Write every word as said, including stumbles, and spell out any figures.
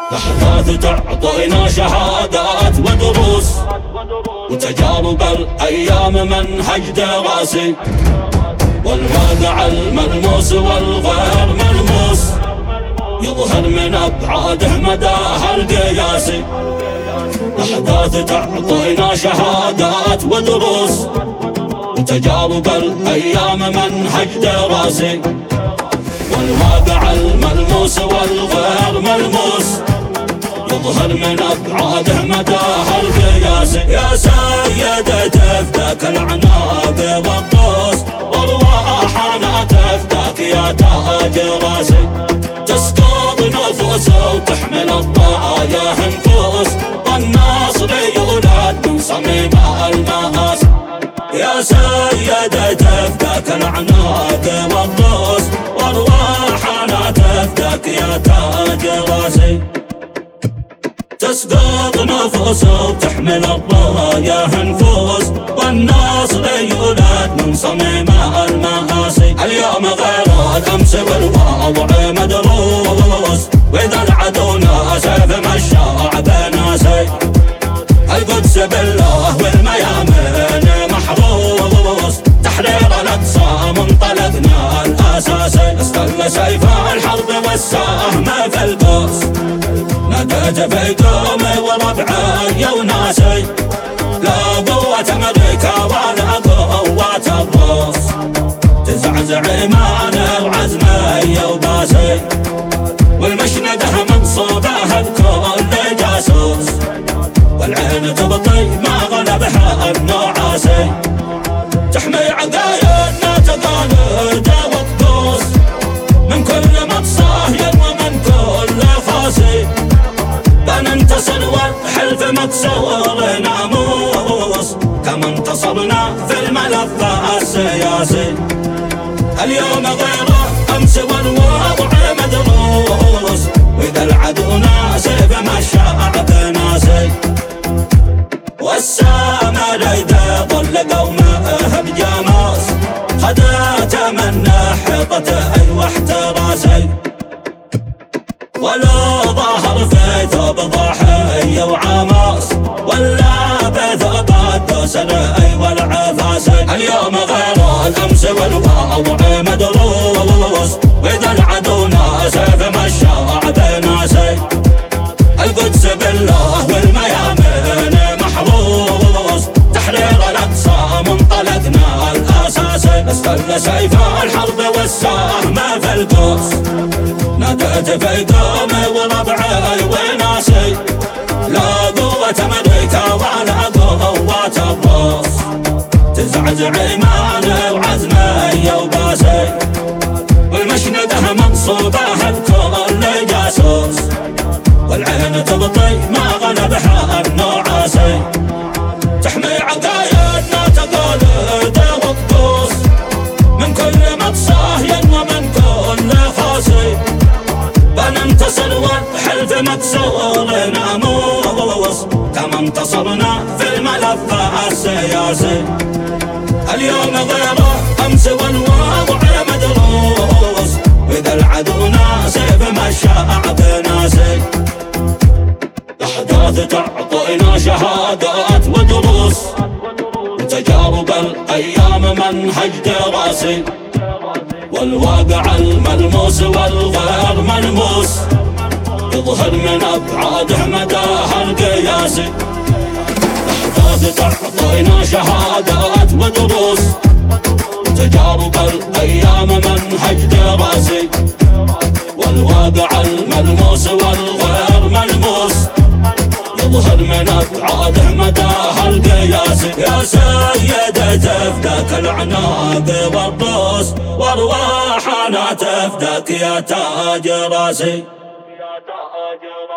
أحداث تعطينا شهادات ودروس وتجارب الأيام منهج دراسي، والواقع الملموس والغير ملموس يظهر من أبعاده مداها القياسي. أحداث تعطينا شهادات ودروس وتجارب الأيام منهج دراسي، والواقع الملموس والغير ملموس يظهر من أبعاده مداها القياسي. يا سيدة تفداك العناق والطوس، وارواحنا تفداك يا تاج راسي. تسقط نفوس وتحمل الضايا نفوس، والنصر يولد من صميم المآسي. يا سيدة تفداك العناق والطوس، وارواحنا تفداك يا تاج راسي. تسقط نفوس وتحمل الراية نفوس، والنصر يولد من صميم المآسي. اليوم غير الأمس والواضع مدروس، وإذا العدونا سيف مشى بناسي. القدس بالله والميامين محروس، تحرير الأقصى منطلقنا الأساسي. استل سيف الحرب والسهم في القوس، نتج في قومي وربعي وناسي. لا قوة أمريكا ولا قوة الروس تزعزع إيماني وعزمي وباسي، والمشنده منصوبه بكل جاسوس، والعين تبطي ما غلبها النعاسي. تحمي عقايدنا تقاليد والطقوس من كل متصاهي ومن كل فاسي. بننتصر والحلف مكسور ناموس، كما انتصرنا في الملف السياسي. اليوم غير أمس والوضع مدروس، وإذا العدونا سيف مشى بناسي. والسامر إذا ظل قومه بجاموس، خدت من حيطته أيوة احتراسي. ولو ظهر في ثوب ضحية وعماس، ولا بثوب الدوسر أيوة العفاسي. اليوم غير الأمس والواضع مدروس، وإذا العدونا سيف مشى بناسي. القدس بالله والميامين محروس، تحرير الأقصى منطلقنا الأساسي. استل سيف الحرب والسهم في القوس، نتج في قومي وربعي وناسي. لا قوة أمريكا ولا قوة الروس تزعزع إيماني وعزمي وباسي، والمشنده منصوبه بكل جاسوس، والعين تبطي ما غلبها النعاسي. تحمي عقايدنا تقاليد والطقوس من كل متصاهي ومن كل فاسي. بننتصر والحلف مكسور ناموس، كما انتصرنا في الملف السياسي. اليوم غير أمس والواضع مدروس، وإذا العدونا سيف مشى بناسي. أحداث تعطينا شهادات ودروس وتجارب الأيام منهج دراسي، والواقع الملموس والغير ملموس يظهر من أبعاده مداها القياسي. أحداث تعطينا شهادات ودروس وتجارب الأيام منهج دراسي، والواقع الملموس والغير ملموس يظهر من أبعاده مداها القياسي. يا سيدة تفداك العناق والطوس، وارواحنا تفداك يا تاج راسي.